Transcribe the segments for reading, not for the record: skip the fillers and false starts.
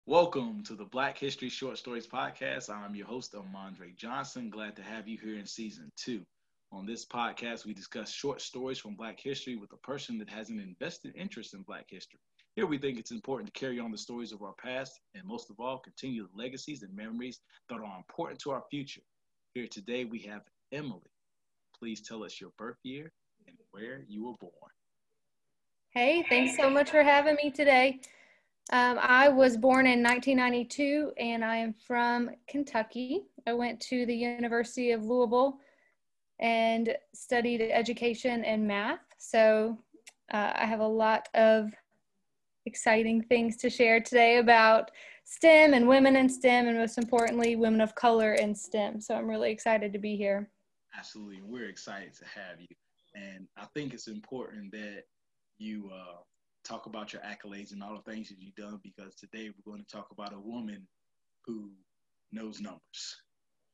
Welcome to the Black History Short Stories Podcast. I'm your host, Amandre Johnson. Glad to have you here in season 2. On this podcast, we discuss short stories from Black history with a person that has an invested interest in Black history. Here we think it's important to carry on the stories of our past and most of all, continue the legacies and memories that are important to our future. Here today, we have Emily. Please tell us your birth year and where you were born. Hey, thanks so much for having me today. I was born in 1992 and I am from Kentucky. I went to the University of Louisville and studied education and math. So I have a lot of exciting things to share today about STEM and women in STEM, and most importantly, women of color in STEM. So I'm really excited to be here. Absolutely. We're excited to have you. And I think it's important that you talk about your accolades and all the things that you've done, because today we're going to talk about a woman who knows numbers.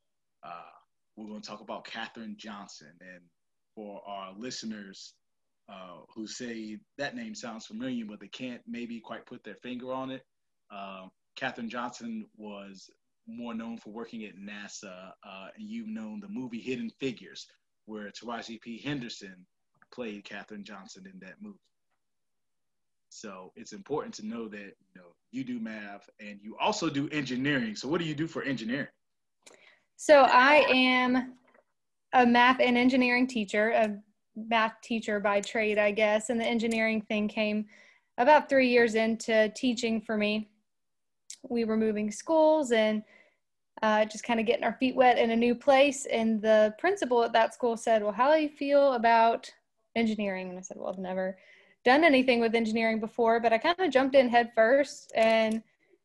We're going to talk about Katherine Johnson. And for our listeners who say that name sounds familiar, but they can't maybe quite put their finger on it, Katherine Johnson was more known for working at NASA. And you've known the movie Hidden Figures, where Taraji P. Henderson played Katherine Johnson in that movie. So it's important to know that you do math and you also do engineering. So what do you do for engineering? So I am a math and engineering teacher, a math teacher by trade, I guess. And the engineering thing came about 3 years into teaching for me. We were moving schools and just kind of getting our feet wet in a new place. And the principal at that school said, well, how do you feel about engineering? And I said, well, I've never done anything with engineering before, but I kind of jumped in head first and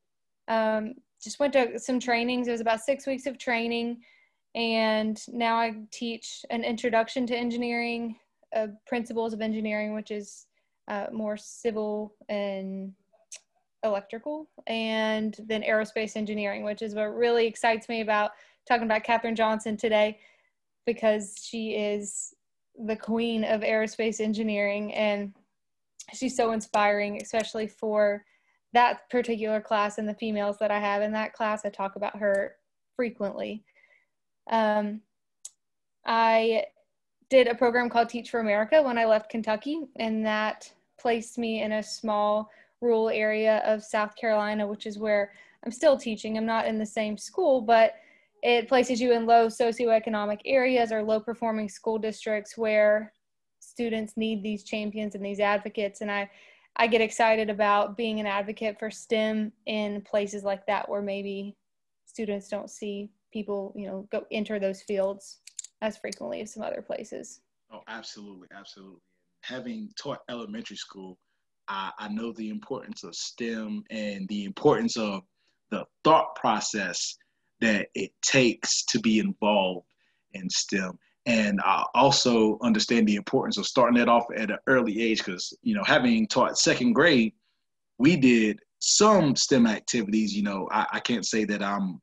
just went to some trainings. It was about 6 weeks of training. And now I teach an introduction to engineering, principles of engineering, which is more civil and electrical, and then aerospace engineering, which is what really excites me about talking about Katherine Johnson today, because she is the queen of aerospace engineering. And she's so inspiring, especially for that particular class and the females that I have in that class. I talk about her frequently. I did a program called Teach for America when I left Kentucky, and that placed me in a small rural area of South Carolina, which is where I'm still teaching. I'm not in the same school, but it places you in low socioeconomic areas or low performing school districts where students need these champions and these advocates. And I get excited about being an advocate for STEM in places like that, where maybe students don't see people, go enter those fields as frequently as some other places. Oh, absolutely. Absolutely. Having taught elementary school, I know the importance of STEM and the importance of the thought process that it takes to be involved in STEM. And I also understand the importance of starting that off at an early age, because, having taught second grade, we did some STEM activities. I can't say that I'm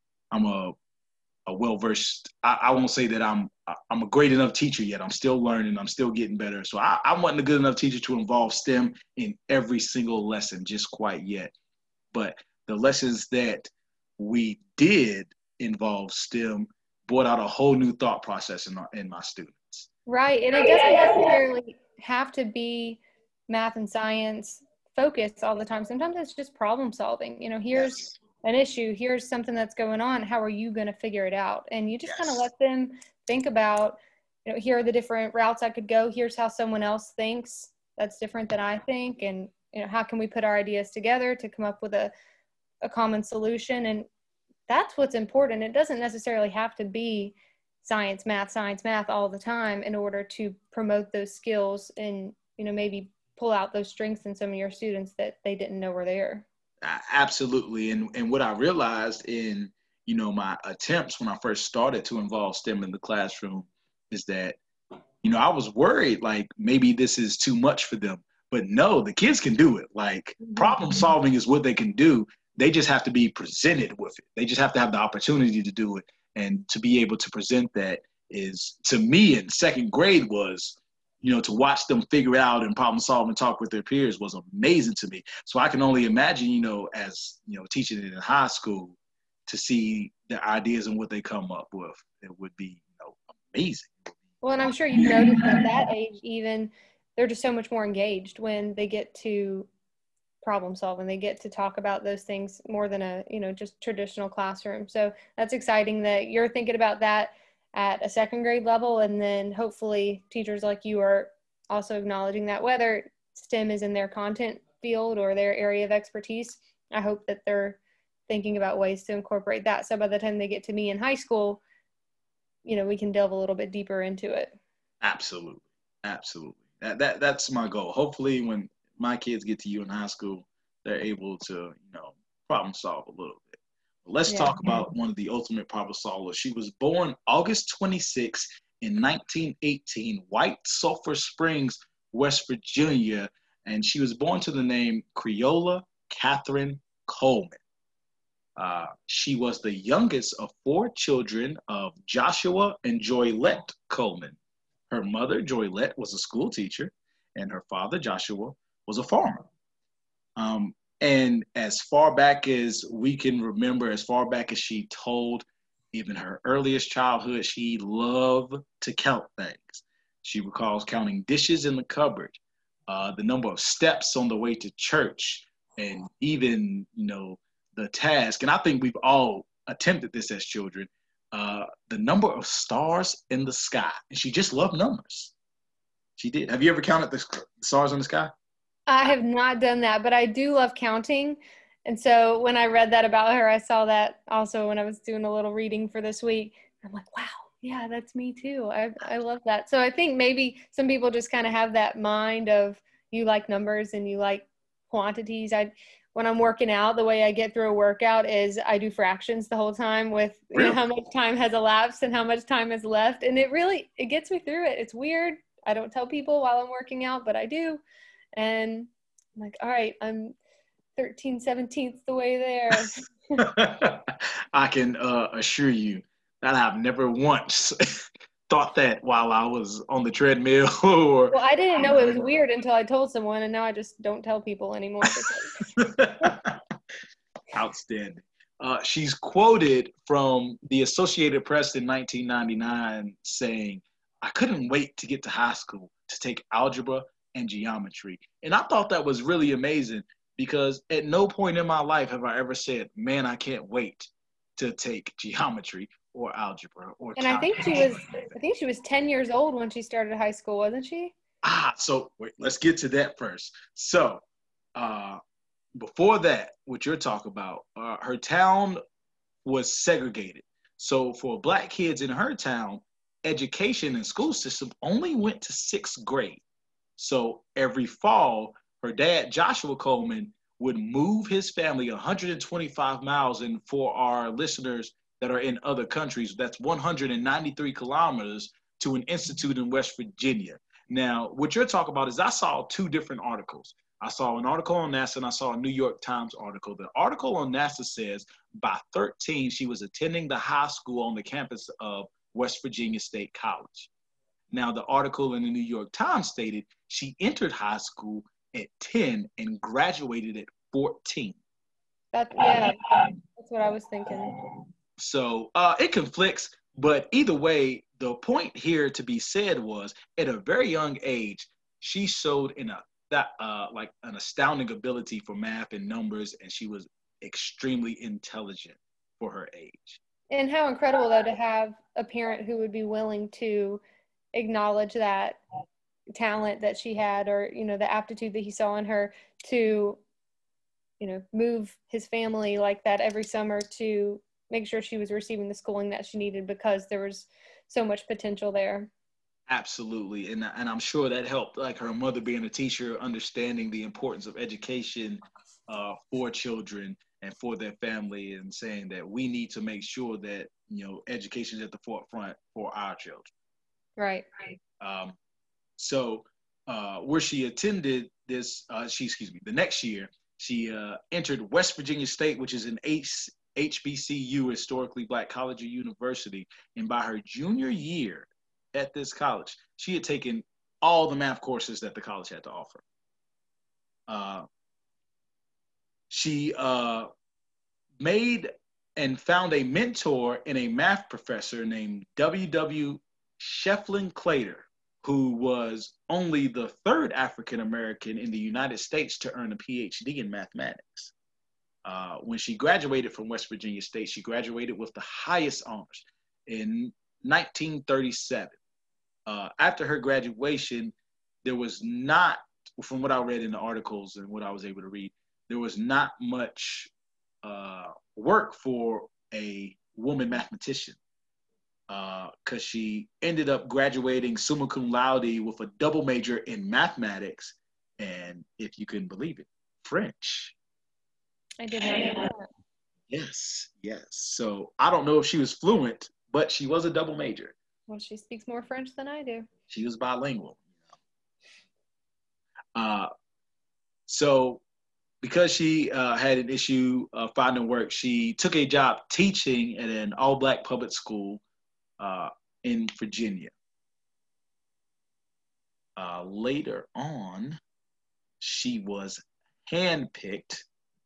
a well-versed, I won't say that I'm a great enough teacher yet. I'm still learning. I'm still getting better. So I wasn't a good enough teacher to involve STEM in every single lesson just quite yet. But the lessons that we did involve STEM brought out a whole new thought process in my students. Right. And it doesn't necessarily have to be math and science focused all the time. Sometimes it's just problem solving. Here's an issue. Here's something that's going on. How are you going to figure it out? And you just kind of let them think about, here are the different routes I could go. Here's how someone else thinks that's different than I think. And, how can we put our ideas together to come up with a common solution? And that's what's important. It doesn't necessarily have to be science, math all the time in order to promote those skills and, maybe pull out those strengths in some of your students that they didn't know were there. Absolutely. And what I realized in, my attempts when I first started to involve STEM in the classroom is that, I was worried, like, maybe this is too much for them. But no, the kids can do it. Like, problem solving is what they can do. They just have to be presented with it. They just have to have the opportunity to do it. And to be able to present that is, to me, in second grade was, to watch them figure it out and problem solve and talk with their peers was amazing to me. So I can only imagine, as, teaching it in high school, to see the ideas and what they come up with. It would be, amazing. Well, and I'm sure you've noticed at that age, even they're just so much more engaged when they get to problem solve and they get to talk about those things more than a, just traditional classroom. So that's exciting that you're thinking about that at a second grade level. And then hopefully teachers like you are also acknowledging that, whether STEM is in their content field or their area of expertise, I hope that they're thinking about ways to incorporate that. So by the time they get to me in high school, we can delve a little bit deeper into it. Absolutely. That's my goal. Hopefully when my kids get to you in high school, they're able to, problem solve a little bit. But let's talk about one of the ultimate problem solvers. She was born August 26 in 1918, White Sulphur Springs, West Virginia, and she was born to the name Creola Catherine Coleman. She was the youngest of 4 children of Joshua and Joylette Coleman. Her mother, Joylette, was a school teacher, and her father, Joshua, was a farmer. And as far back as we can remember, as far back as she told, even her earliest childhood, she loved to count things. She recalls counting dishes in the cupboard, the number of steps on the way to church, and even, the task. And I think we've all attempted this as children, the number of stars in the sky. And she just loved numbers. She did. Have you ever counted the stars in the sky? I have not done that, but I do love counting. And so when I read that about her, I saw that also when I was doing a little reading for this week. I'm like, wow, yeah, that's me too. I love that. So I think maybe some people just kind of have that mind of, you like numbers and you like quantities. When I'm working out, the way I get through a workout is I do fractions the whole time with how much time has elapsed and how much time is left. And it gets me through it. It's weird. I don't tell people while I'm working out, but I do. And I'm like, all right, I'm 13/17 the way there. I can assure you that I've never once thought that while I was on the treadmill. Well, I didn't know it was weird until I told someone, and now I just don't tell people anymore. Outstanding. She's quoted from the Associated Press in 1999 saying, "I couldn't wait to get to high school to take algebra and geometry." And I thought that was really amazing, because at no point in my life have I ever said, man, I can't wait to take geometry or algebra or And I think she was 10 years old when she started high school, wasn't she? So wait, let's get to that first. So before that, what you're talking about, her town was segregated. So for Black kids in her town, education and school system only went to 6th grade. So every fall, her dad, Joshua Coleman, would move his family 125 miles. And for our listeners that are in other countries, that's 193 kilometers to an institute in West Virginia. Now, what you're talking about is I saw 2 different articles. I saw an article on NASA and I saw a New York Times article. The article on NASA says by 13, she was attending the high school on the campus of West Virginia State College. Now, the article in the New York Times stated she entered high school at 10 and graduated at 14. That's what I was thinking. So it conflicts, but either way, the point here to be said was at a very young age, she showed like an astounding ability for math and numbers, and she was extremely intelligent for her age. And how incredible, though, to have a parent who would be willing to acknowledge that talent that she had, or, the aptitude that he saw in her to, move his family like that every summer to make sure she was receiving the schooling that she needed, because there was so much potential there. Absolutely. And I'm sure that helped, like her mother being a teacher, understanding the importance of education for children and for their family, and saying that we need to make sure that, education is at the forefront for our children. Right. So where she attended this, the next year, she entered West Virginia State, which is an HBCU, historically Black college or university. And by her junior year at this college, she had taken all the math courses that the college had to offer. She made and found a mentor in a math professor named W.W. Shefflin Claytor, who was only the third African American in the United States to earn a PhD in mathematics. When she graduated from West Virginia State, she graduated with the highest honors in 1937. After her graduation, there was not, from what I read in the articles and what I was able to read, there was not much work for a woman mathematician, because she ended up graduating summa cum laude with a double major in mathematics and, if you can believe it, French. I did not know that. Yes, yes. So I don't know if she was fluent, but she was a double major. Well, she speaks more French than I do. She was bilingual. So because she had an issue finding work, she took a job teaching at an all-black public school in Virginia. Later on, she was handpicked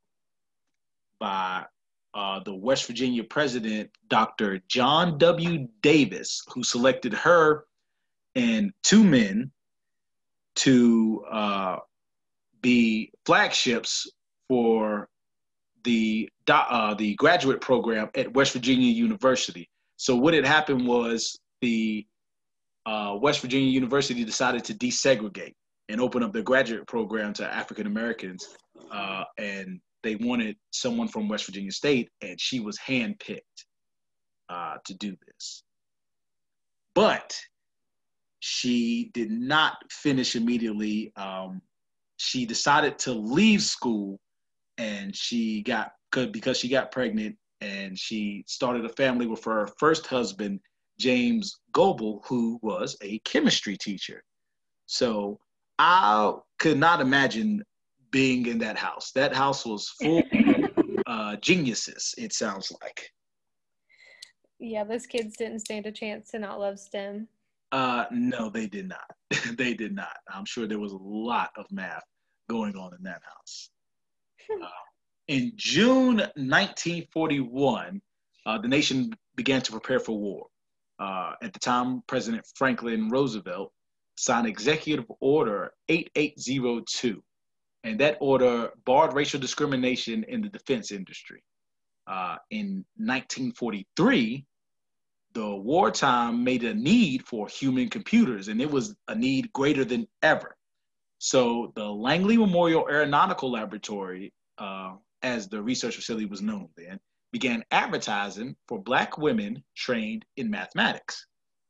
by the West Virginia president, Dr. John W. Davis, who selected her and two men to be flagships for the graduate program at West Virginia University. So what had happened was the West Virginia University decided to desegregate and open up the graduate program to African Americans, and they wanted someone from West Virginia State, and she was handpicked to do this. But she did not finish immediately. She decided to leave school, and because she got pregnant, and she started a family with her first husband, James Goebel, who was a chemistry teacher. So I could not imagine being in that house. That house was full of geniuses, it sounds like. Yeah, those kids didn't stand a chance to not love STEM. No, they did not. They did not. I'm sure there was a lot of math going on in that house. In June 1941, the nation began to prepare for war. At the time, President Franklin Roosevelt signed Executive Order 8802, and that order barred racial discrimination in the defense industry. In 1943, the wartime made a need for human computers, and it was a need greater than ever. So the Langley Memorial Aeronautical Laboratory, as the research facility was known then, began advertising for Black women trained in mathematics.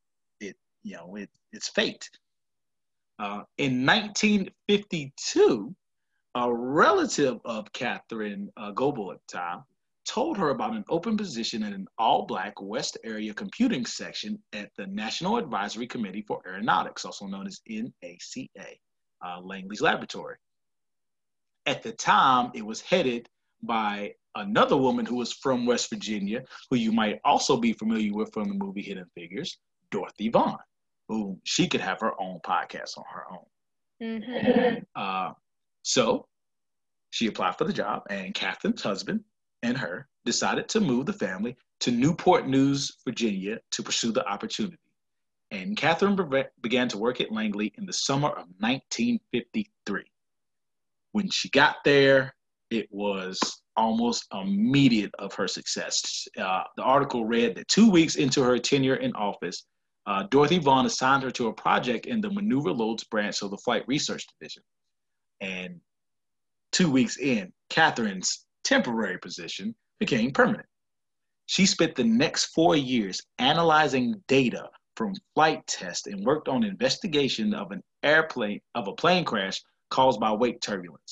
It's fate. In 1952, a relative of Catherine Goebel at the time told her about an open position in an all-Black West Area computing section at the National Advisory Committee for Aeronautics, also known as NACA, Langley's laboratory. At the time, it was headed by another woman who was from West Virginia, who you might also be familiar with from the movie Hidden Figures, Dorothy Vaughan, who she could have her own podcast on her own. Mm-hmm. So she applied for the job, and Catherine's husband and her decided to move the family to Newport News, Virginia, to pursue the opportunity. And Catherine began to work at Langley in the summer of 1953. When she got there, it was almost immediate of her success. The article read that 2 weeks into her tenure in office, Dorothy Vaughan assigned her to a project in the Maneuver Loads branch of the Flight Research Division. And 2 weeks in, Catherine's temporary position became permanent. She spent the next 4 years analyzing data from flight tests and worked on investigation of a plane crash caused by wake turbulence.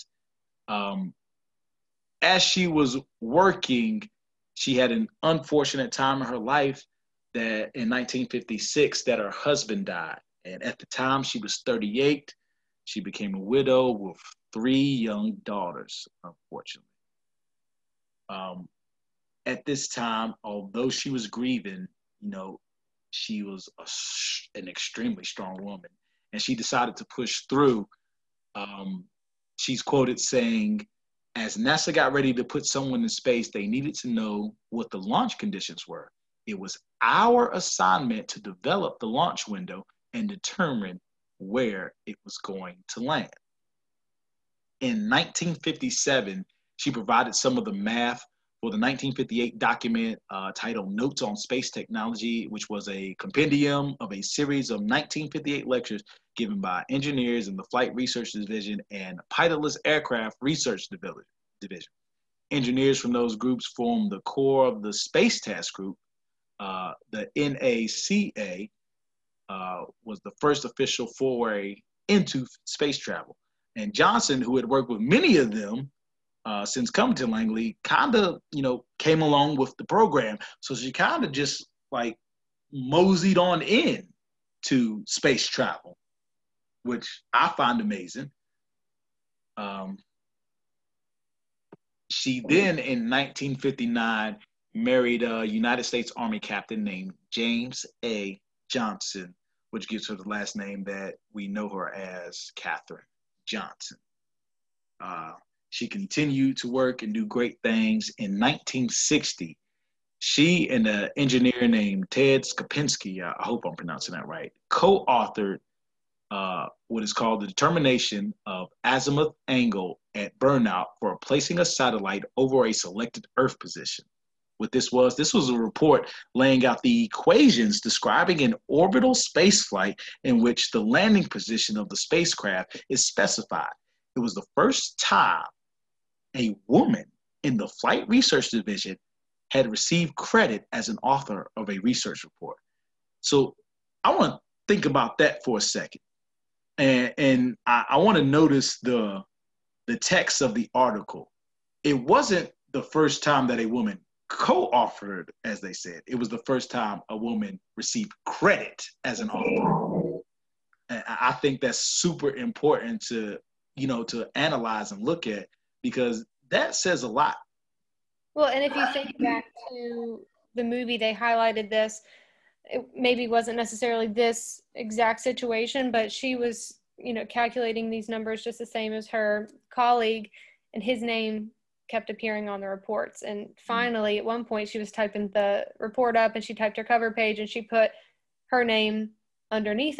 As she was working, she had an unfortunate time in her life that in 1956 that her husband died. And at the time she was 38. She became a widow with 3 young daughters, unfortunately. At this time, although she was grieving, she was an extremely strong woman. and she decided to push through. She's quoted saying, as NASA got ready to put someone in space, they needed to know what the launch conditions were. It was our assignment to develop the launch window and determine where it was going to land. In 1957, she provided some of the math for the 1958 document titled Notes on Space Technology, which was a compendium of a series of 1958 lectures given by engineers in the Flight Research Division and Pilotless Aircraft Research Division. Engineers from those groups formed the core of the Space Task Group. The NACA was the first official foray into space travel. And Johnson, who had worked with many of them since coming to Langley, kind of, came along with the program. So she kind of just like moseyed on in to space travel, which I find amazing. She then, in 1959, married a United States Army captain named James A. Johnson, which gives her the last name that we know her as, Katherine Johnson. She continued to work and do great things. In 1960, she and an engineer named Ted Skopinski, I hope I'm pronouncing that right, co-authored what is called the determination of azimuth angle at burnout for placing a satellite over a selected Earth position. What this was a report laying out the equations describing an orbital spaceflight in which the landing position of the spacecraft is specified. It was the first time a woman in the Flight Research Division had received credit as an author of a research report. So I want to think about that for a second. And I want to notice the text of the article. It wasn't the first time that a woman co-authored, as they said. It was the first time a woman received credit as an author. And I think that's super important to analyze and look at, because that says a lot. Well, and if you think back to the movie, they highlighted this. It maybe wasn't necessarily this exact situation, but she was, calculating these numbers just the same as her colleague, and his name kept appearing on the reports. And finally, at one point, she was typing the report up and she typed her cover page and she put her name underneath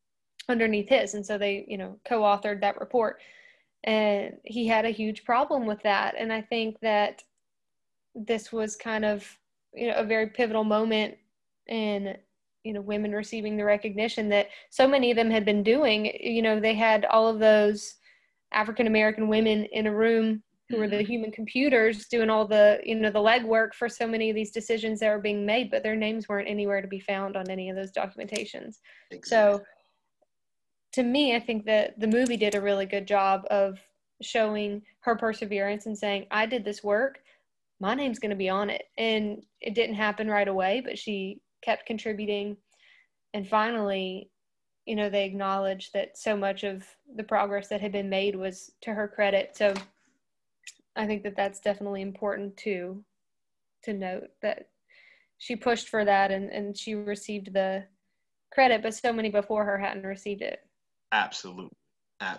his. And so they, co-authored that report. And he had a huge problem with that. And I think that this was kind of, a very pivotal moment in, women receiving the recognition that so many of them had been doing. They had all of those African-American women in a room who were the human computers doing all the, the legwork for so many of these decisions that were being made, but their names weren't anywhere to be found on any of those documentations. Exactly. So to me, I think that the movie did a really good job of showing her perseverance and saying, I did this work, my name's going to be on it. And it didn't happen right away, but she kept contributing. And finally, they acknowledged that so much of the progress that had been made was to her credit. So I think that that's definitely important to note, that she pushed for that and she received the credit, but so many before her hadn't received it. Absolutely. I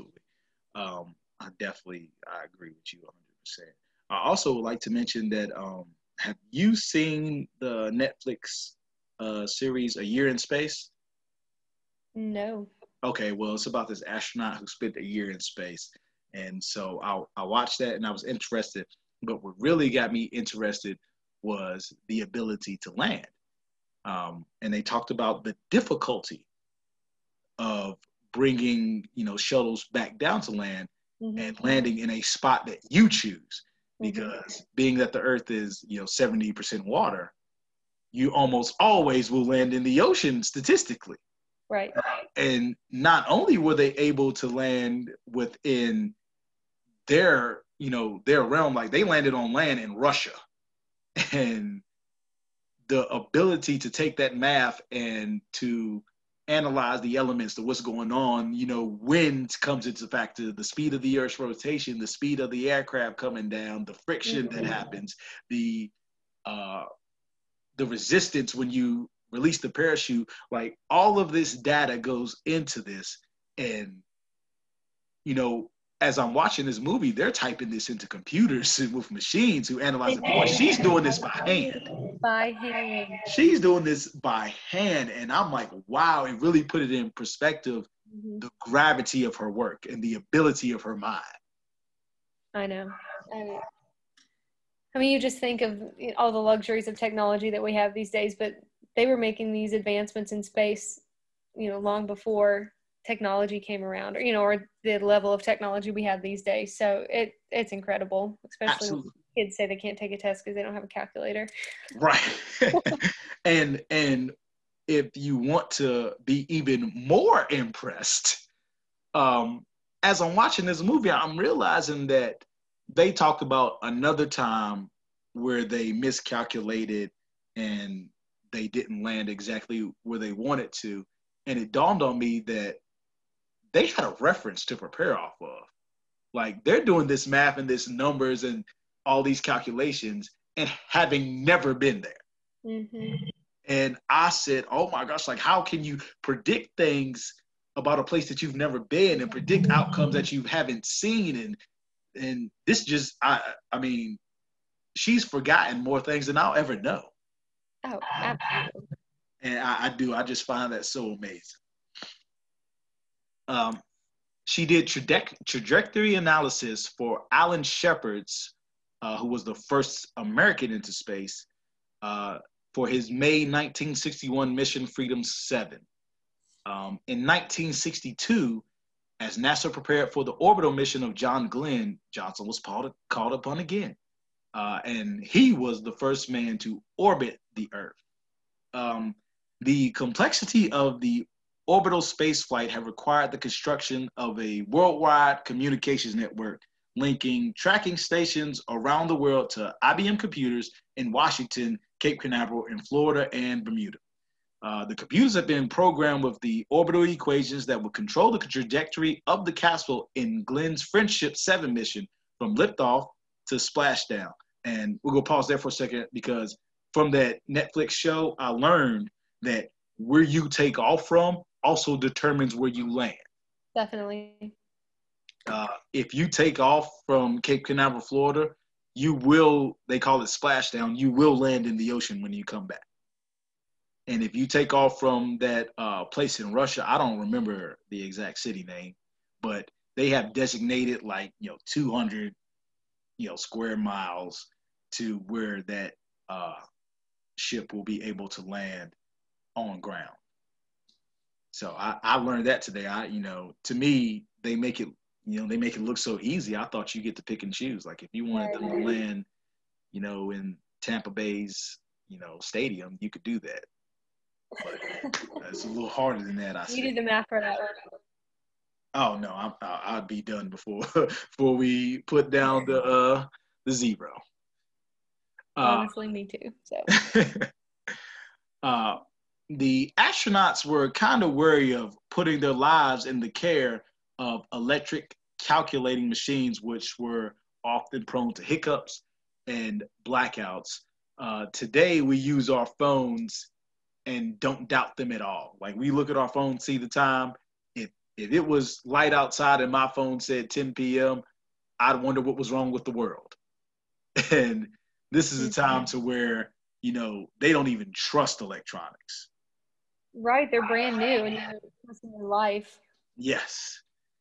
agree with you 100%. I also would like to mention that, have you seen the Netflix series A Year in Space? No. Okay, well, it's about this astronaut who spent a year in space. And so I watched that and I was interested. But what really got me interested was the ability to land. And they talked about the difficulty of bringing, shuttles back down to land and landing in a spot that you choose. Because being that the Earth is, 70% water, you almost always will land in the ocean statistically. Right. And not only were they able to land within their realm, like they landed on land in Russia. And the ability to take that math and to analyze the elements of what's going on, wind comes into factor, the speed of the Earth's rotation, the speed of the aircraft coming down, the friction that happens, the resistance when you release the parachute. Like, all of this data goes into this. And, you know, as I'm watching this movie, they're typing this into computers with machines who analyze it. Boy, she's doing this by hand. By hand. She's doing this by hand. And I'm like, wow, it really put it in perspective, the gravity of her work and the ability of her mind. I know. I mean, you just think of all the luxuries of technology that we have these days, but they were making these advancements in space, you know, long before technology came around, or, you know, or the level of technology we have these days. So it's incredible, especially when kids say they can't take a test because they don't have a calculator. Right. and if you want to be even more impressed, as I'm watching this movie, I'm realizing that they talked about another time where they miscalculated and they didn't land exactly where they wanted to. And it dawned on me that they had a reference to prepare off of. Like, they're doing this math and this numbers and all these calculations and having never been there. Mm-hmm. And I said, oh my gosh, like, how can you predict things about a place that you've never been and predict outcomes that you haven't seen? And this just, I mean, she's forgotten more things than I'll ever know. Oh, absolutely. And I just find that so amazing. She did trajectory analysis for Alan Shepard's, who was the first American into space, for his May 1961 mission Freedom 7. In 1962, as NASA prepared for the orbital mission of John Glenn, Johnson was called upon again. And he was the first man to orbit the Earth. The complexity of the orbital space flight have required the construction of a worldwide communications network linking tracking stations around the world to IBM computers in Washington, Cape Canaveral, in Florida, and Bermuda. The computers have been programmed with the orbital equations that will control the trajectory of the capsule in Glenn's Friendship 7 mission from liftoff to splashdown. And we'll go pause there for a second, because from that Netflix show, I learned that where you take off from also determines where you land. Definitely. If you take off from Cape Canaveral, Florida, you will, they call it splashdown, you will land in the ocean when you come back. And if you take off from that place in Russia, I don't remember the exact city name, but they have designated, like, 200, square miles to where that ship will be able to land on ground. So I learned that today. To me, they make it, they make it look so easy. I thought you get to pick and choose. Like, if you wanted them to land, in Tampa Bay's, stadium, you could do that. But it's a little harder than that. You did the math for that one. Oh no, I'd be done before we put down the zero. Honestly, me too. So. The astronauts were kind of wary of putting their lives in the care of electric calculating machines, which were often prone to hiccups and blackouts. Today, we use our phones and don't doubt them at all. Like, we look at our phone, see the time. If it was light outside and my phone said 10 p.m., I'd wonder what was wrong with the world. And this is a time to where, they don't even trust electronics. Right, they're brand new and it's in their life. Yes.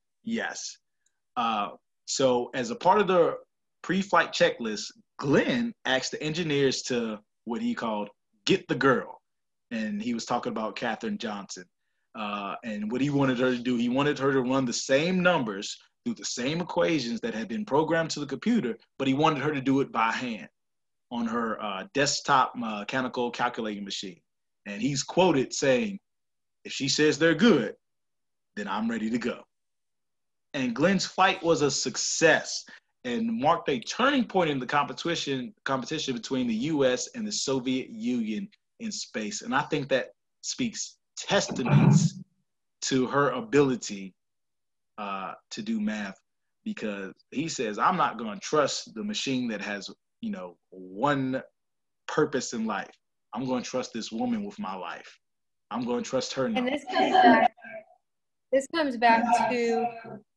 So as a part of the pre-flight checklist, Glenn asked the engineers to, what he called, get the girl. And he was talking about Katherine Johnson. And what he wanted her to do, he wanted her to run the same numbers through the same equations that had been programmed to the computer, but he wanted her to do it by hand on her desktop mechanical calculating machine. And he's quoted saying, if she says they're good, then I'm ready to go. And Glenn's flight was a success and marked a turning point in the competition between the U.S. and the Soviet Union in space. And I think that speaks testaments to her ability to do math, because he says, I'm not going to trust the machine that has, one purpose in life. I'm going to trust this woman with my life. I'm going to trust her now. And this comes back to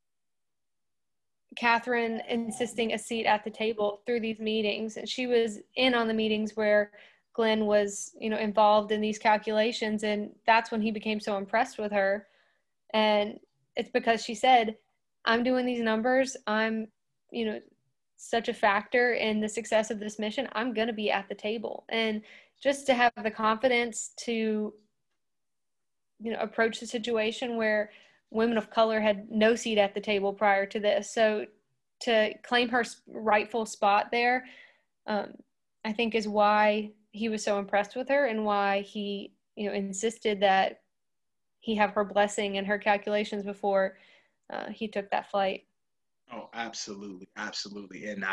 Catherine insisting a seat at the table through these meetings. And she was in on the meetings where Glenn was, involved in these calculations. And that's when he became so impressed with her. And it's because she said, I'm doing these numbers. I'm, such a factor in the success of this mission. I'm going to be at the table. And just to have the confidence to, approach the situation where women of color had no seat at the table prior to this. So to claim her rightful spot there, I think is why he was so impressed with her and why he, insisted that he have her blessing and her calculations before he took that flight. Oh, absolutely, absolutely. And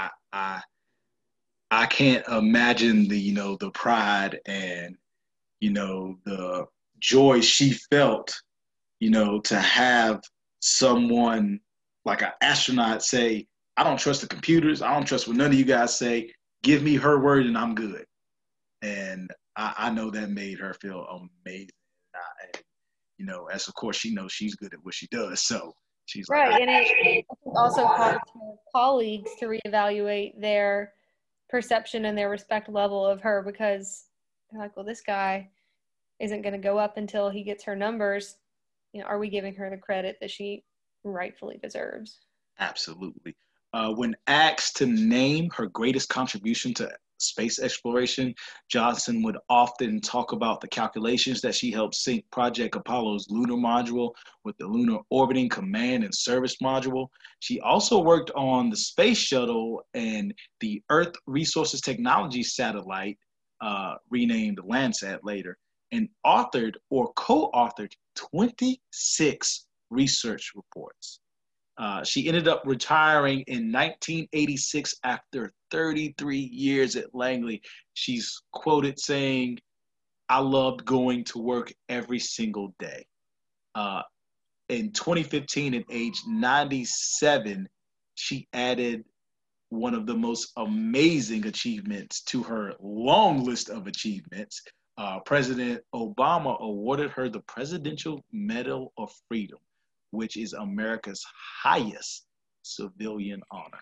I can't imagine the pride and the joy she felt, to have someone like an astronaut say, I don't trust the computers. I don't trust what none of you guys say. Give me her word and I'm good. And I know that made her feel amazing. And, as of course she knows she's good at what she does. So she's right. like, And it also caused her colleagues to reevaluate their perception and their respect level of her, because they're like, well, this guy isn't going to go up until he gets her numbers. Are we giving her the credit that she rightfully deserves? Absolutely. When asked to name her greatest contribution to space exploration, Johnson would often talk about the calculations that she helped sync Project Apollo's lunar module with the Lunar Orbiting Command and Service module. She also worked on the space shuttle and the Earth Resources Technology satellite, renamed Landsat later, and authored or co-authored 26 research reports. She ended up retiring in 1986 after 33 years at Langley. She's quoted saying, I loved going to work every single day. In 2015, at age 97, she added one of the most amazing achievements to her long list of achievements. President Obama awarded her the Presidential Medal of Freedom, which is America's highest civilian honor.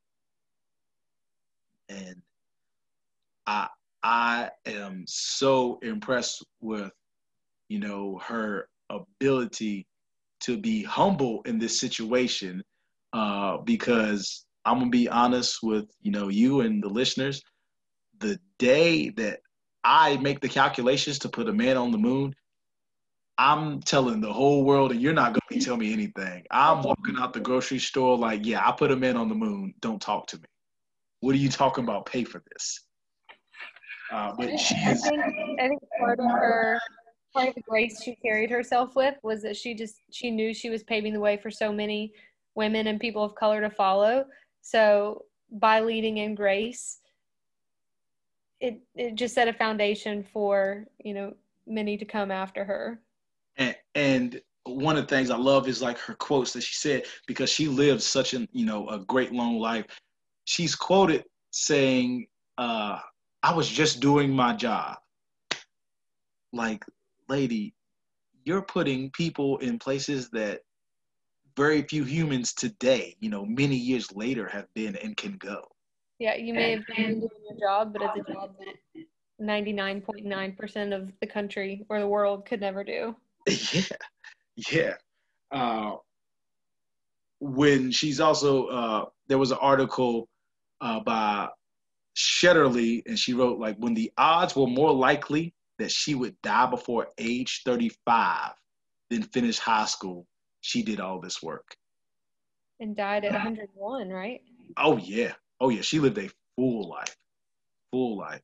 And I am so impressed with, her ability to be humble in this situation, because I'm gonna be honest with, you and the listeners, the day that I make the calculations to put a man on the moon, I'm telling the whole world, and you're not going to tell me anything. I'm walking out the grocery store like, yeah, I put a man on the moon. Don't talk to me. What are you talking about? Pay for this. But she is. I think part of the grace she carried herself with was that she knew she was paving the way for so many women and people of color to follow. So by leading in grace, it just set a foundation for, many to come after her. And one of the things I love is like her quotes that she said, because she lived such a great long life. She's quoted saying, I was just doing my job. Like, lady, you're putting people in places that very few humans today, many years later have been and can go. Yeah, you may have been doing your job, but it's a job that 99.9% of the country or the world could never do. Yeah. When she's also, there was an article by Shetterly, and she wrote, like, when the odds were more likely that she would die before age 35 than finish high school, she did all this work. And died at 101, right? Oh, yeah. Oh, yeah. She lived a full life. Full life.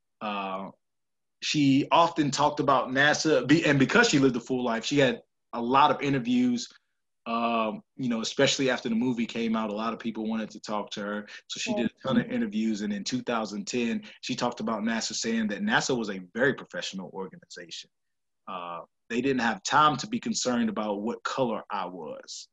She often talked about NASA, and because she lived a full life, she had a lot of interviews. Especially after the movie came out, a lot of people wanted to talk to her. So she did a ton of interviews. And in 2010, she talked about NASA, saying that NASA was a very professional organization. They didn't have time to be concerned about what color I was.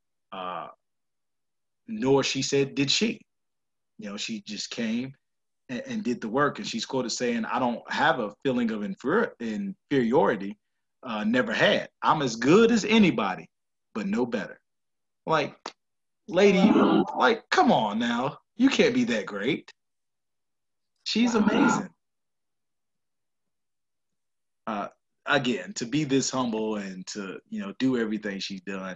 Nor, she said, did she. She just came and did the work. And she's quoted saying, "I don't have a feeling of inferiority. Never had. I'm as good as anybody, but no better." Like, lady, like, come on now. You can't be that great. She's amazing. Again, to be this humble and to, do everything she's done,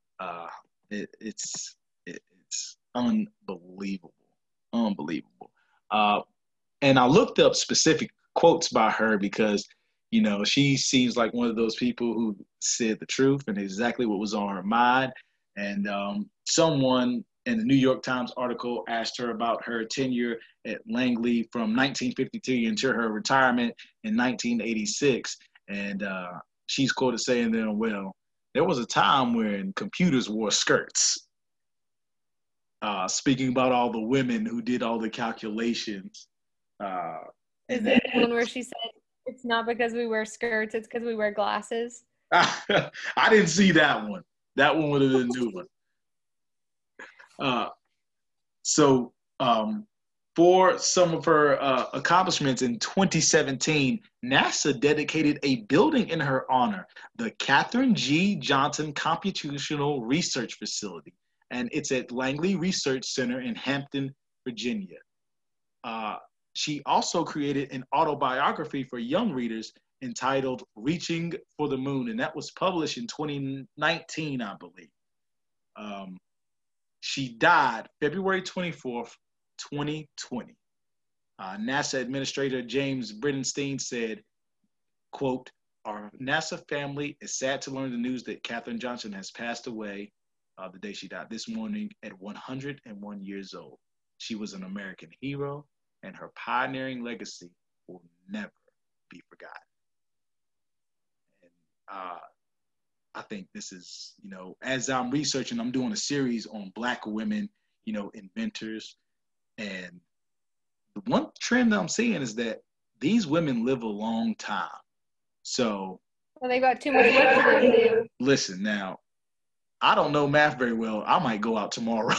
it's unbelievable. Unbelievable. And I looked up specific quotes by her because, she seems like one of those people who said the truth and exactly what was on her mind. And someone in the New York Times article asked her about her tenure at Langley from 1952 until her retirement in 1986. And she's quoted saying then, "Well, there was a time when computers wore skirts." Speaking about all the women who did all the calculations. Is that the one where she said, "It's not because we wear skirts, it's because we wear glasses"? I didn't see that one. That one would have been a new one. So for some of her accomplishments in 2017, NASA dedicated a building in her honor, the Katherine G. Johnson Computational Research Facility, and it's at Langley Research Center in Hampton, Virginia. She also created an autobiography for young readers entitled "Reaching for the Moon," and that was published in 2019, I believe. She died February 24th, 2020. NASA Administrator James Bridenstine said, quote, "Our NASA family is sad to learn the news that Katherine Johnson has passed away the day she died this morning at 101 years old. She was an American hero, and her pioneering legacy will never be forgotten." And I think this is, as I'm researching, I'm doing a series on Black women, inventors. And the one trend that I'm seeing is that these women live a long time. So, well, they got too much work to do. Listen, now, I don't know math very well. I might go out tomorrow.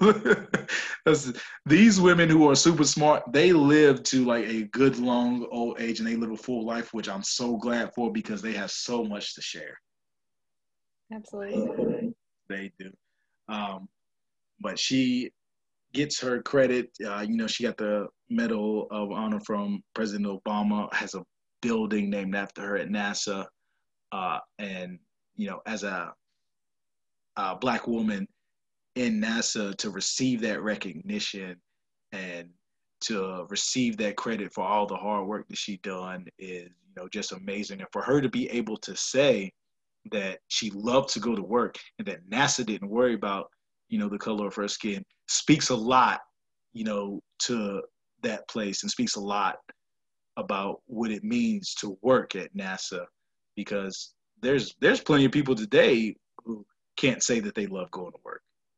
These women who are super smart, they live to like a good long old age and they live a full life, which I'm so glad for because they have so much to share. Absolutely. They do. But she gets her credit. She got the Medal of Honor from President Obama, has a building named after her at NASA. And, as a Black woman in NASA, to receive that recognition and to receive that credit for all the hard work that she done is, just amazing. And for her to be able to say that she loved to go to work and that NASA didn't worry about, the color of her skin speaks a lot, to that place and speaks a lot about what it means to work at NASA, because there's plenty of people today who can't say that they love going to work.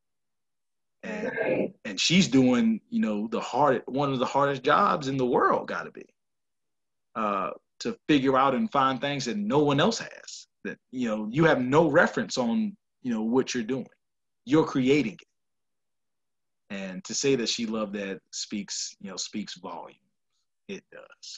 And she's doing, one of the hardest jobs in the world, got to be, to figure out and find things that no one else has. That you have no reference on, what you're doing. You're creating it. And to say that she loved that speaks volumes. It does.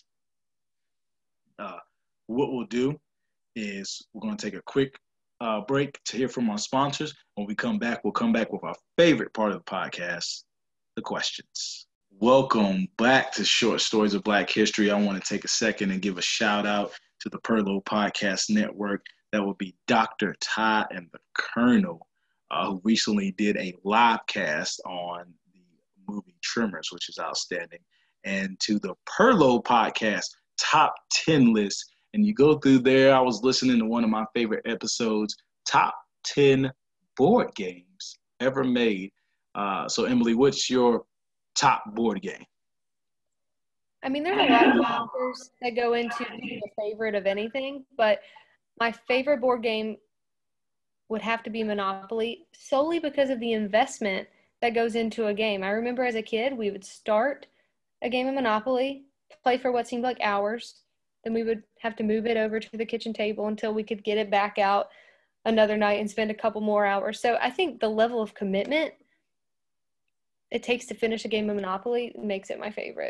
What we'll do is we're going to take a quick break to hear from our sponsors. When we come back, we'll come back with our favorite part of the podcast, the questions. Welcome back to Short Stories of Black History. I want to take a second and give a shout out to the Perlo Podcast Network. That would be Dr. Ty and the Colonel, who recently did a live cast on the movie Tremors, which is outstanding. And to the Perlo Podcast Top 10 list. And you go through there, I was listening to one of my favorite episodes, Top 10 Board Games Ever Made. So, Emily, what's your top board game? I mean, there's a lot of factors that go into being a favorite of anything, but my favorite board game would have to be Monopoly, solely because of the investment that goes into a game. I remember as a kid, we would start a game of Monopoly, play for what seemed like hours, then we would have to move it over to the kitchen table until we could get it back out another night and spend a couple more hours. So I think the level of commitment it takes to finish a game of Monopoly makes it my favorite.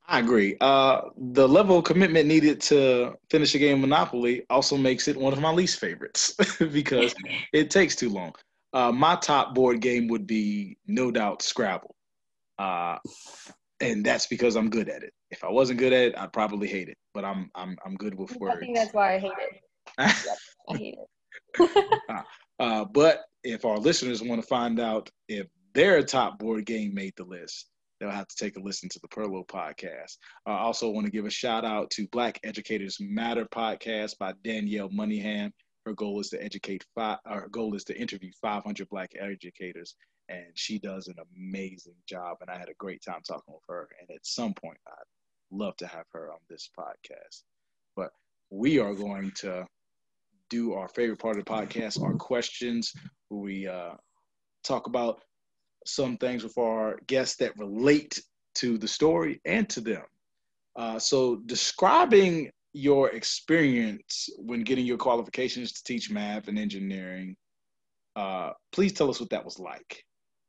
I agree. The level of commitment needed to finish a game of Monopoly also makes it one of my least favorites because it takes too long. My top board game would be no doubt Scrabble, uh, and that's because I'm good at it. If I wasn't good at it, I'd probably hate it. But I'm good with I think words. that's why I hate it. Yep, I hate it. But if our listeners want to find out if their top board game made the list, they'll have to take a listen to the Perlo podcast. I also want to give a shout out to Black Educators Matter podcast by Danielle Moneyham. Her goal is to her goal is to interview 500 Black educators, and she does an amazing job. And I had a great time talking with her. And at some point, I'd love to have her on this podcast. But we are going to do our favorite part of the podcast, our questions, where we talk about some things with our guests that relate to the story and to them. So, describing your experience when getting your qualifications to teach math and engineering, please tell us what that was like.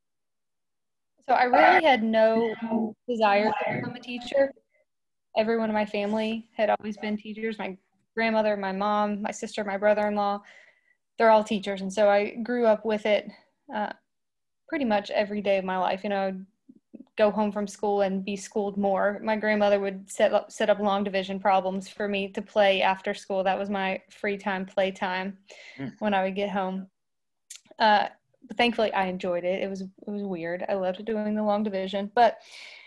So I really had no desire to become a teacher. Everyone in my family had always been teachers. My grandmother, my mom, my sister, my brother-in-law, they're all teachers. And so I grew up with it pretty much every day of my life. You know, I'd go home from school and be schooled more. My grandmother would set up long division problems for me to play after school. That was my free time, play time when I would get home. But thankfully, I enjoyed it. It was weird. I loved doing the long division. But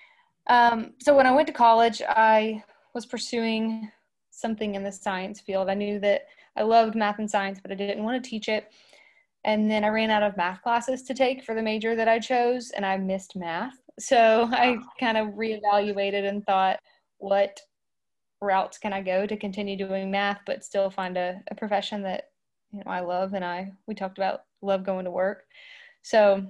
so when I went to college, I was pursuing something in the science field. I knew that I loved math and science, but I didn't want to teach it. And then I ran out of math classes to take for the major that I chose, and I missed math. So I kind of reevaluated and thought, what routes can I go to continue doing math, but still find a profession that, you know, I love, and we talked about love going to work. So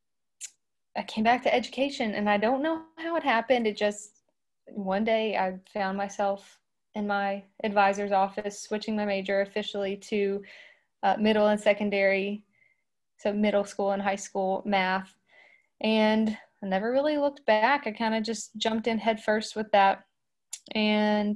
I came back to education, and I don't know how it happened. It just, one day I found myself in my advisor's office, switching my major officially to middle and secondary, so middle school and high school math. And I never really looked back. I kind of just jumped in head first with that. And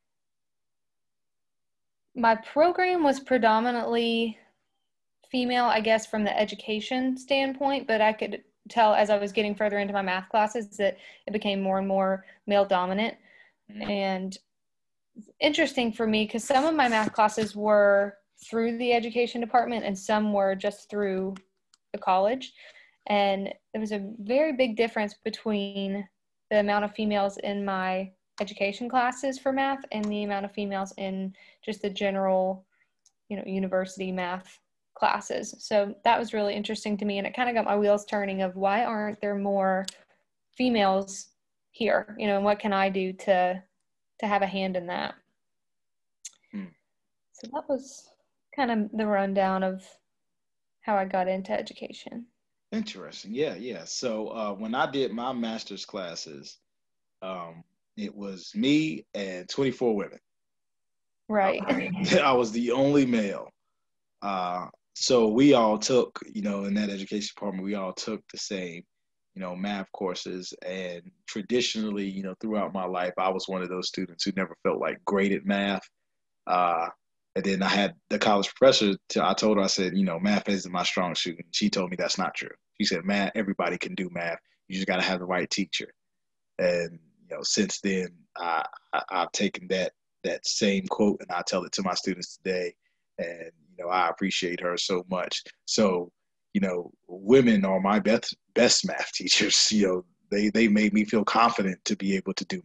my program was predominantly female, I guess, from the education standpoint, but I could tell as I was getting further into my math classes that it became more and more male dominant. And interesting for me because some of my math classes were through the education department and some were just through the college. And there was a very big difference between the amount of females in my education classes for math and the amount of females in just the general, you know, university math classes. So that was really interesting to me. And it kind of got my wheels turning of why aren't there more females here, you know, and what can I do to have a hand in that? So that was kind of the rundown of how I got into education. Interesting. Yeah. So when I did my master's classes, it was me and 24 women. Right. I was the only male. So we all took, you know, in that education department, we all took the same, you know, math courses. And traditionally, you know, throughout my life, I was one of those students who never felt like great at math. And then I had the college professor, I told her, I said, you know, math isn't my strong suit. And she told me that's not true. She said, man, everybody can do math. You just got to have the right teacher. And, you know, since then, I've taken that same quote and I tell it to my students today. And, you know, I appreciate her so much. So, you know, women are my best math teachers. You know, they made me feel confident to be able to do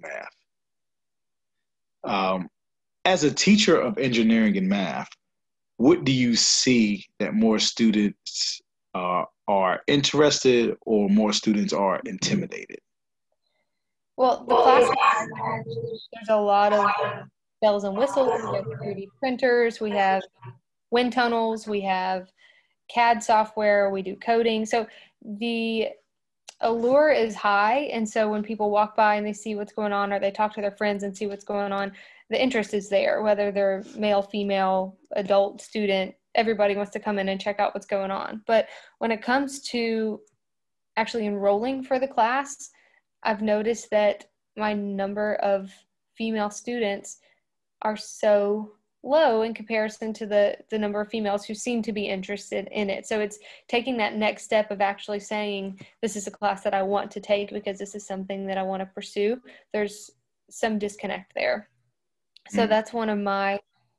math. As a teacher of engineering and math, what do you see that more students are interested or more students are intimidated? Well, the class, there's a lot of bells and whistles. We have 3D printers, we have wind tunnels, we have CAD software, we do coding. So the allure is high. And so when people walk by and they see what's going on or they talk to their friends and see what's going on, the interest is there, whether they're male, female, adult, student, everybody wants to come in and check out what's going on. But when it comes to actually enrolling for the class, I've noticed that my number of female students are so low in comparison to the number of females who seem to be interested in it. So it's taking that next step of actually saying, this is a class that I want to take because this is something that I want to pursue. There's some disconnect there. So that's one of my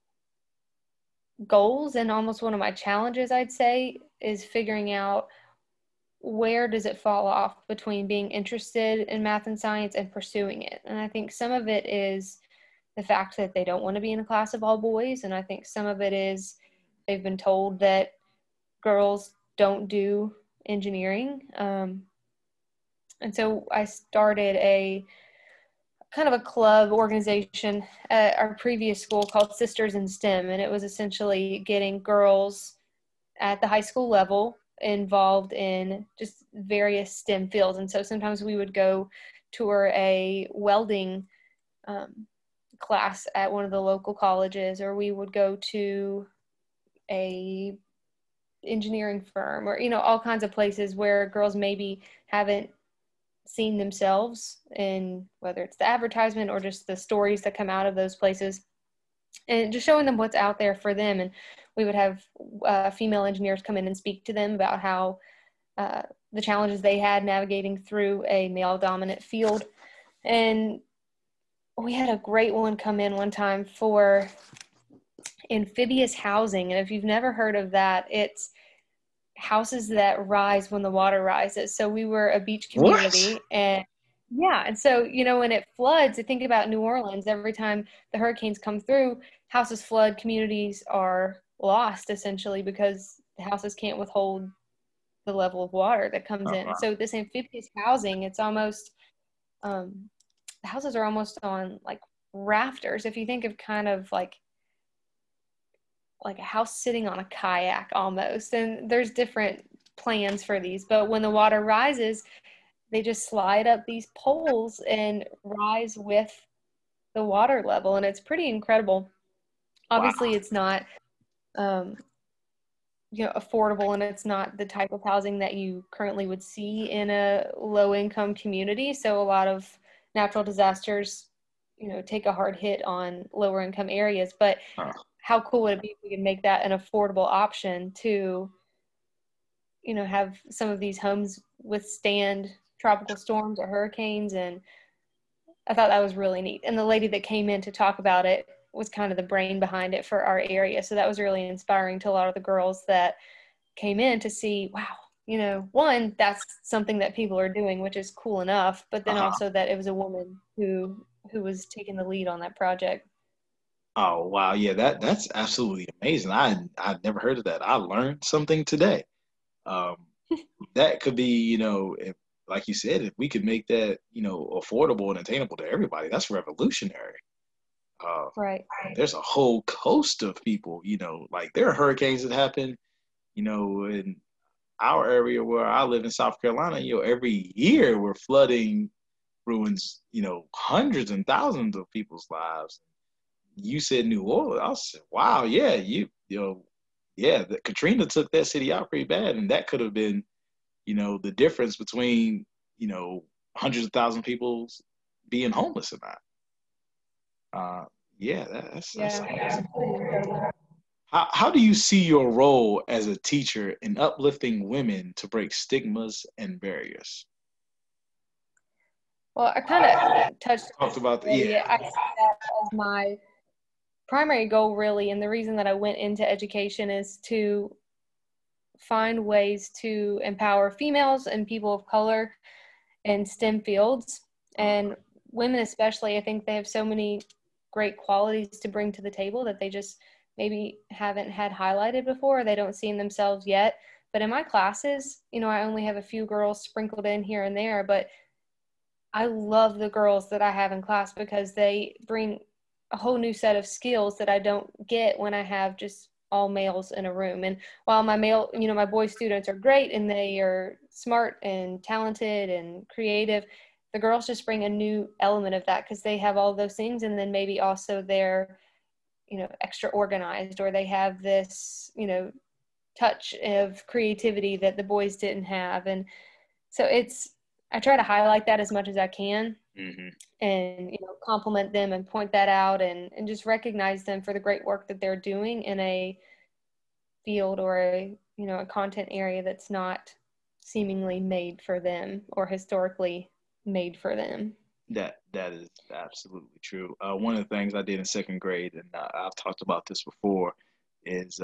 goals and almost one of my challenges, I'd say, is figuring out where does it fall off between being interested in math and science and pursuing it. And I think some of it is the fact that they don't want to be in a class of all boys. And I think some of it is they've been told that girls don't do engineering. And so I started a kind of a club organization at our previous school called Sisters in STEM. And it was essentially getting girls at the high school level involved in just various STEM fields. And so sometimes we would go tour a welding class at one of the local colleges, or we would go to a engineering firm, or, you know, all kinds of places where girls maybe haven't seen themselves in, whether it's the advertisement or just the stories that come out of those places, and just showing them what's out there for them. And we would have female engineers come in and speak to them about how the challenges they had navigating through a male dominant field. And we had a great one come in one time for amphibious housing. And if you've never heard of that, it's houses that rise when the water rises. So we were a beach community. And so, you know, when it floods, I think about New Orleans, every time the hurricanes come through, houses flood, communities are lost essentially because the houses can't withhold the level of water that comes in. So this amphibious housing, it's almost, the houses are almost on like rafters. If you think of kind of like a house sitting on a kayak almost, and there's different plans for these, but when the water rises, they just slide up these poles and rise with the water level. And it's pretty incredible. Obviously it's not, affordable, and it's not the type of housing that you currently would see in a low income community. So a lot of natural disasters, take a hard hit on lower income areas, but how cool would it be if we could make that an affordable option to, have some of these homes withstand tropical storms or hurricanes. And I thought that was really neat. And the lady that came in to talk about it was kind of the brain behind it for our area. So that was really inspiring to a lot of the girls that came in to see, wow, one, that's something that people are doing, which is cool enough, but then also that it was a woman who was taking the lead on that project. Oh, wow. Yeah, that's absolutely amazing. I'd never heard of that. I learned something today. That could be, if, like you said, if we could make that, affordable and attainable to everybody, that's revolutionary. Right. There's a whole coast of people, like there are hurricanes that happen, in our area where I live in South Carolina, every year we're flooding ruins, hundreds and thousands of people's lives. You said New Orleans. I said, wow, yeah, the Katrina took that city out pretty bad, and that could have been, the difference between, hundreds of thousands of people being homeless or not. That's amazing. How do you see your role as a teacher in uplifting women to break stigmas and barriers? Well, I kind of talked about I see that as my primary goal, really, and the reason that I went into education is to find ways to empower females and people of color in STEM fields, and women especially. I think they have so many great qualities to bring to the table that they just maybe haven't had highlighted before, or they don't see in themselves yet. But in my classes, I only have a few girls sprinkled in here and there, but I love the girls that I have in class because they bring a whole new set of skills that I don't get when I have just all males in a room. And while my my boy students are great and they are smart and talented and creative, the girls just bring a new element of that because they have all those things. And then maybe also they're, extra organized, or they have this, touch of creativity that the boys didn't have. And so it's I try to highlight that as much as I can, Mm-hmm. and, you know, compliment them and point that out, and just recognize them for the great work that they're doing in a field or a, you know, a content area that's not seemingly made for them or historically made for them. That is absolutely true. One of the things I did in second grade, and I've talked about this before, is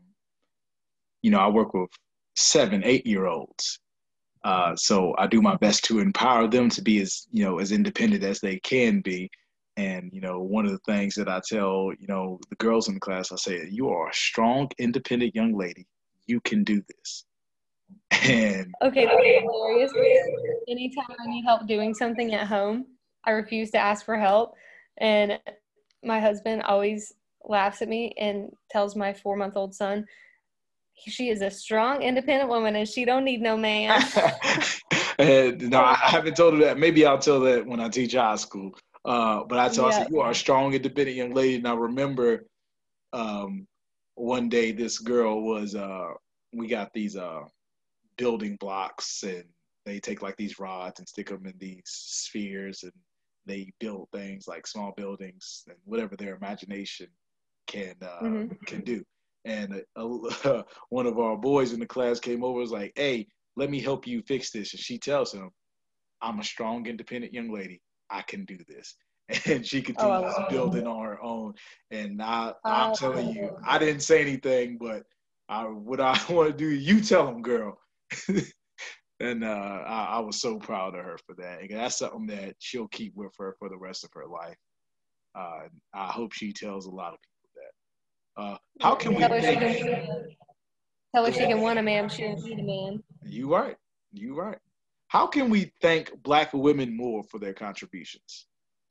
I work with 7, 8 year olds. So I do my best to empower them to be as as independent as they can be. And one of the things that I tell the girls in the class, I say, you are a strong, independent young lady. You can do this. And Okay, that's hilarious because anytime I need help doing something at home, I refuse to ask for help. And my husband always laughs at me and tells my 4-month-old son, she is a strong, independent woman and she don't need no man. and no, I haven't told her that. Maybe I'll tell that when I teach high school. But I Yeah. said, you are a strong, independent young lady. And I remember um, one day this girl was, we got these building blocks, and they take like these rods and stick them in these spheres, and they build things like small buildings and whatever their imagination can can do. And one of our boys in the class came over, was like, "Hey, let me help you fix this." And she tells him, "I'm a strong, independent young lady. I can do this." And she Oh, I continues love building on her own. And I'm it. telling you, I didn't say anything, but what I want to do, you tell them, girl. And I was so proud of her for that. And that's something that she'll keep with her for the rest of her life. I hope she tells a lot of people that. How can we Tell her she can want a man, she don't need a man. You right. You right. How can we thank Black women more for their contributions?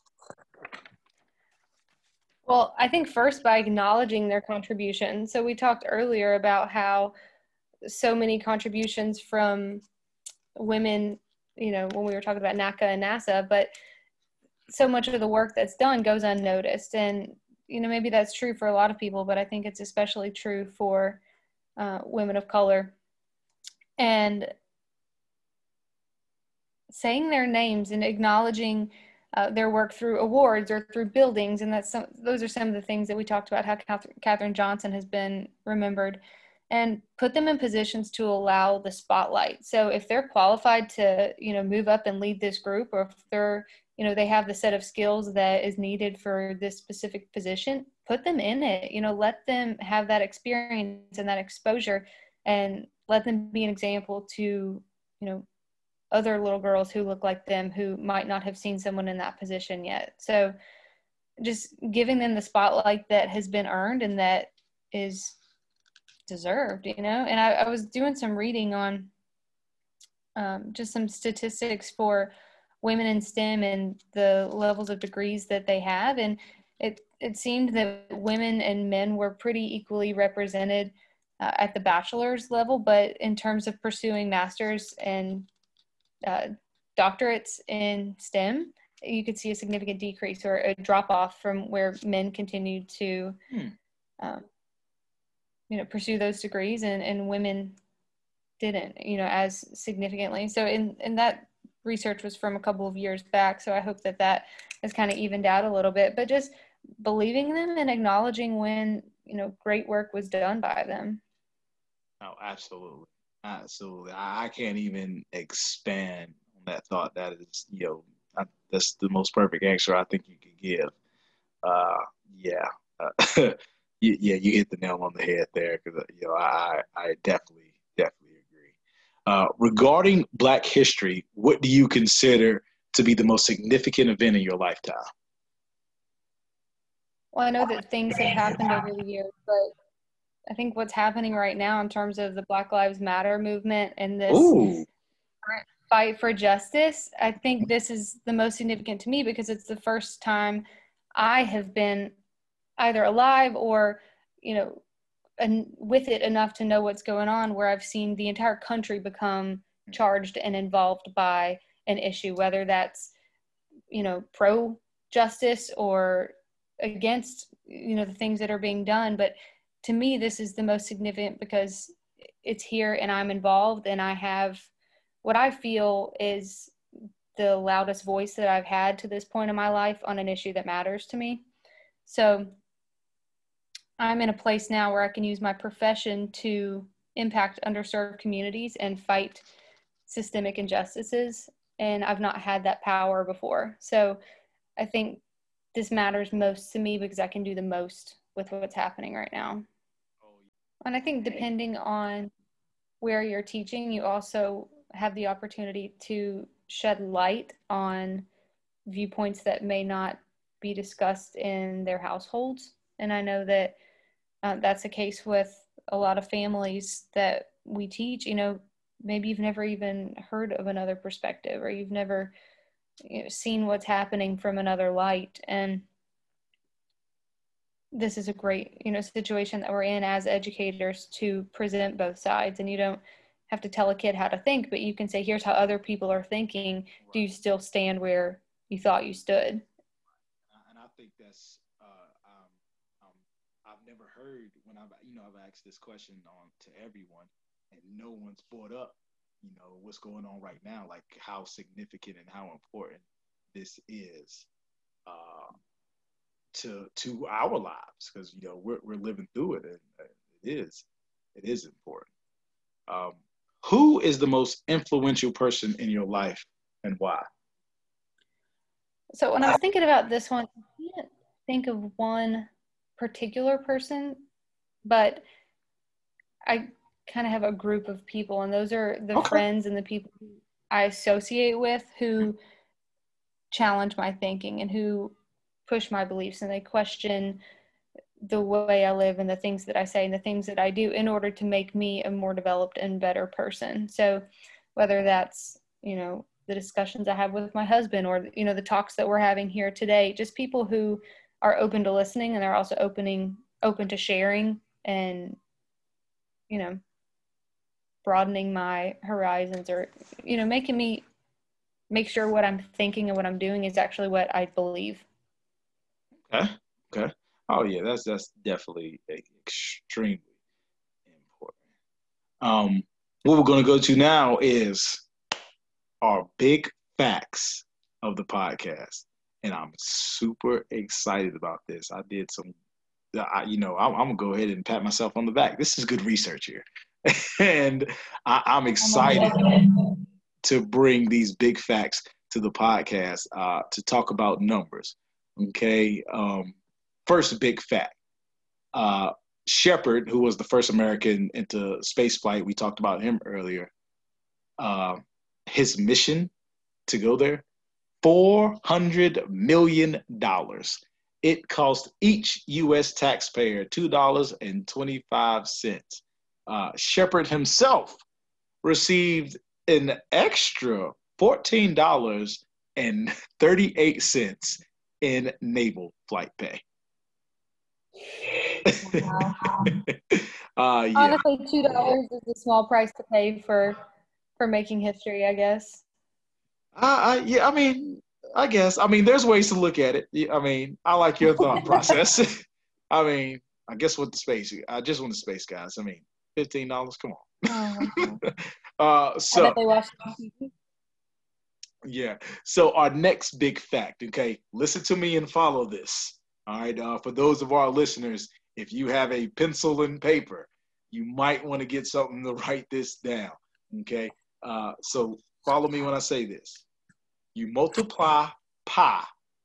Well, I think first by acknowledging their contribution. So we talked earlier about how so many contributions from women, you know, when we were talking about NACA and NASA, but so much of the work that's done goes unnoticed. And, you know, maybe that's true for a lot of people, but I think it's especially true for women of color. And saying their names and acknowledging their work through awards or through buildings, and those are some of the things that we talked about, how Katherine Johnson has been remembered, and put them in positions to allow the spotlight. So if they're qualified to, you know, move up and lead this group, or if they're, you know, they have the set of skills that is needed for this specific position, put them in it. You know, let them have that experience and that exposure, and let them be an example to, you know, other little girls who look like them who might not have seen someone in that position yet. So just giving them the spotlight that has been earned and that is deserved, you know. And I was doing some reading on just some statistics for women in STEM and the levels of degrees that they have, and it seemed that women and men were pretty equally represented at the bachelor's level, but in terms of pursuing masters and doctorates in STEM, you could see a significant decrease or a drop off from where men continued to, you know, pursue those degrees, and women didn't, you know, as significantly. So in that research was from a couple of years back. So I hope that that has kind of evened out a little bit, but just believing them and acknowledging when, you know, great work was done by them. Oh, absolutely. Absolutely. I can't even expand on that thought. That is, that's the most perfect answer I think you could give. Uh, yeah. Yeah, you hit the nail on the head there, because, I definitely agree. Regarding Black history, what do you consider to be the most significant event in your lifetime? Well, I know that things have happened over the years, but I think what's happening right now in terms of the Black Lives Matter movement and this Ooh. fight for justice, I think this is the most significant to me because it's the first time I have been either alive or, you know, with it enough to know what's going on, where I've seen the entire country become charged and involved by an issue, whether that's, you know, pro justice or against, you know, the things that are being done. But to me, this is the most significant because it's here and I'm involved, and I have what I feel is the loudest voice that I've had to this point in my life on an issue that matters to me. So I'm in a place now where I can use my profession to impact underserved communities and fight systemic injustices. And I've not had that power before. So I think this matters most to me because I can do the most with what's happening right now. And I think depending on where you're teaching, you also have the opportunity to shed light on viewpoints that may not be discussed in their households. And I know that that's the case with a lot of families that we teach. You know, maybe you've never even heard of another perspective, or you've never seen what's happening from another light. And this is a great, situation that we're in as educators to present both sides. And you don't have to tell a kid how to think, but you can say, here's how other people are thinking. Do you still stand where you thought you stood? And I think that's, I've never heard when I've asked this question to everyone, and no one's brought up, what's going on right now, like how significant and how important this is to our lives, because we're living through it, and it is important. Who is the most influential person in your life, and why? So when I was thinking about this one, I can't think of one particular person, but I kind of have a group of people, and those are the friends and the people I associate with who challenge my thinking and who push my beliefs, and they question the way I live and the things that I say and the things that I do in order to make me a more developed and better person. So whether that's, the discussions I have with my husband, or, the talks that we're having here today, just people who are open to listening, and they're also open to sharing and, broadening my horizons, or, making me make sure what I'm thinking and what I'm doing is actually what I believe. Okay. Oh yeah, that's definitely extremely important. What we're going to go to now is our big facts of the podcast, and I'm super excited about this. I did some, I'm gonna go ahead and pat myself on the back. This is good research here, and I'm excited to bring these big facts to the podcast to talk about numbers. Okay. First big fact. Shepard, who was the first American into space flight, we talked about him earlier. His mission to go there, $400 million. It cost each U.S. taxpayer $2.25. Shepard himself received an extra $14.38 in naval flight pay. Wow. Yeah. Honestly, $2 is a small price to pay for making history, I guess. Yeah, I guess. There's ways to look at it. I like your thought process. I guess with the space, I just want the space, guys. $15, come on. Oh, so I bet they watch TV. Yeah. So our next big fact, okay, listen to me and follow this. All right. For those of our listeners, if you have a pencil and paper, you might want to get something to write this down. Okay. So follow me when I say this. You multiply pi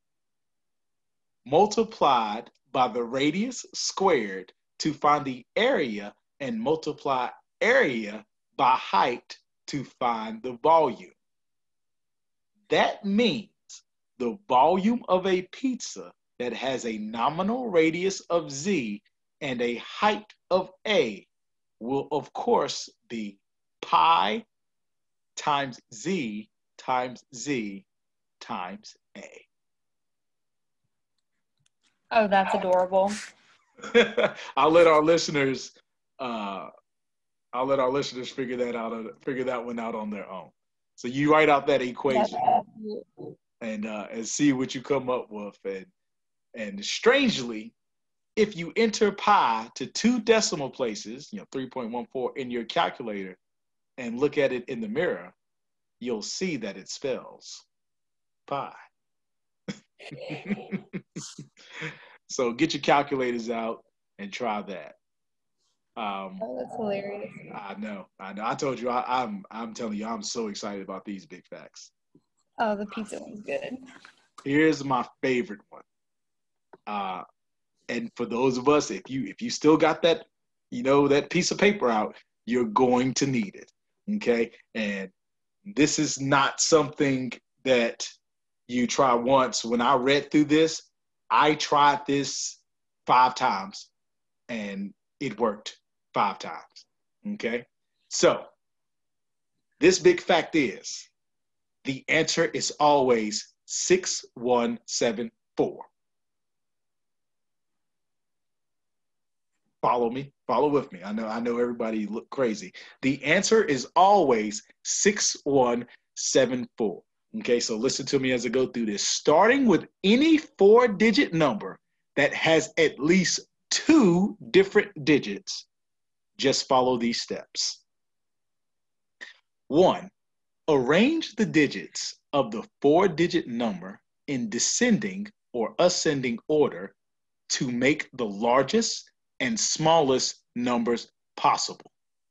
multiplied by the radius squared to find the area, and multiply area by height to find the volume. That means the volume of a pizza that has a nominal radius of z and a height of a will, of course, be pi times z times z times a. Oh, that's adorable. I'll let our listeners figure that one out on their own. So you write out that equation and see what you come up with. And strangely, if you enter pi to 2 decimal places, 3.14 in your calculator, and look at it in the mirror, you'll see that it spells pi. So get your calculators out and try that. Oh, that's hilarious. I know. I told you, I'm telling you, I'm so excited about these big facts. Oh, the pizza one's good. Here's my favorite one. And for those of us, if you still got that, that piece of paper out, you're going to need it. Okay. And this is not something that you try once. When I read through this, I tried this 5 times and it worked 5 times. Okay. So this big fact is the answer is always 6174. Follow with me. I know everybody look crazy. The answer is always 6174. Okay, so listen to me as I go through this. Starting with any 4-digit number that has at least 2 different digits, just follow these steps. 1, arrange the digits of the 4-digit number in descending or ascending order to make the largest and smallest numbers possible.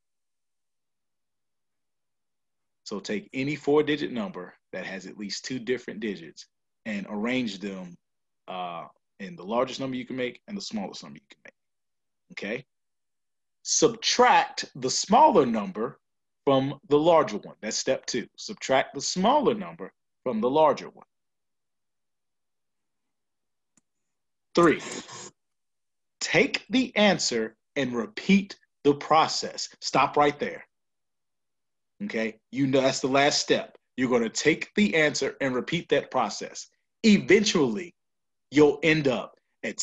So take any 4-digit number that has at least 2 different digits and arrange them in the largest number you can make and the smallest number you can make. Okay? Subtract the smaller number from the larger one. That's step 2. Subtract the smaller number from the larger one. 3, take the answer and repeat the process. Stop right there. Okay, that's the last step. You're going to take the answer and repeat that process. Eventually, you'll end up at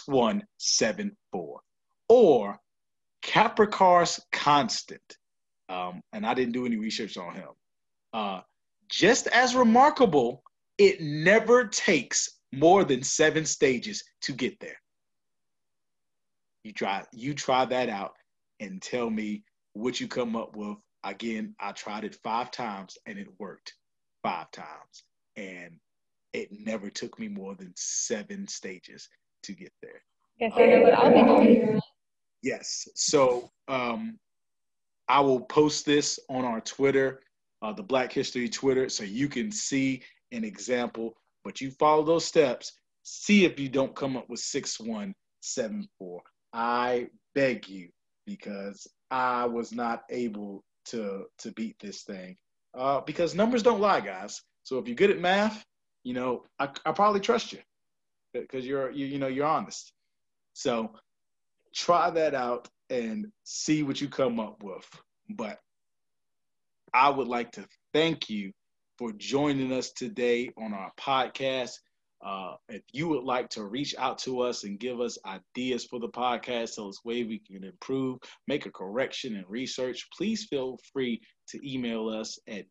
6174 or Capricar's constant. And I didn't do any research on him. Just as remarkable, it never takes more than 7 stages to get there. You try that out and tell me what you come up with. Again, I tried it 5 times and it worked 5 times. And it never took me more than 7 stages to get there. Guess I know what I'll be doing. Yes. So I will post this on our Twitter, the Black History Twitter, so you can see an example. But you follow those steps. See if you don't come up with 6174. I beg you, because I was not able to beat this thing. Because numbers don't lie, guys. So if you're good at math, I probably trust you because you're honest. So try that out and see what you come up with. But I would like to thank you for joining us today on our podcast. If you would like to reach out to us and give us ideas for the podcast, tell us ways we can improve, make a correction and research, please feel free to email us at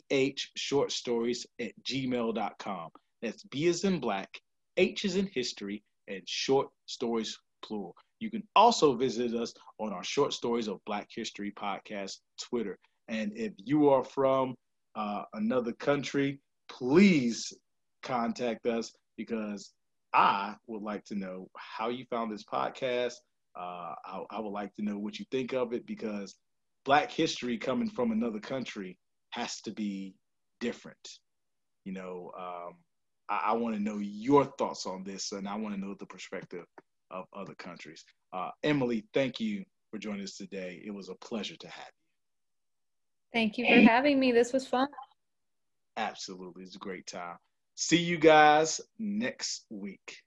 bhshortstories@gmail.com. That's B as in black, H as in history, and short stories plural. You can also visit us on our Short Stories of Black History podcast Twitter. And if you are from another country, please contact us, because I would like to know how you found this podcast. I would like to know what you think of it, because Black history coming from another country has to be different. I want to know your thoughts on this, and I want to know the perspective of other countries. Emily, thank you for joining us today. It was a pleasure to have you. Thank you for having me. This was fun. Absolutely. It's a great time. See you guys next week.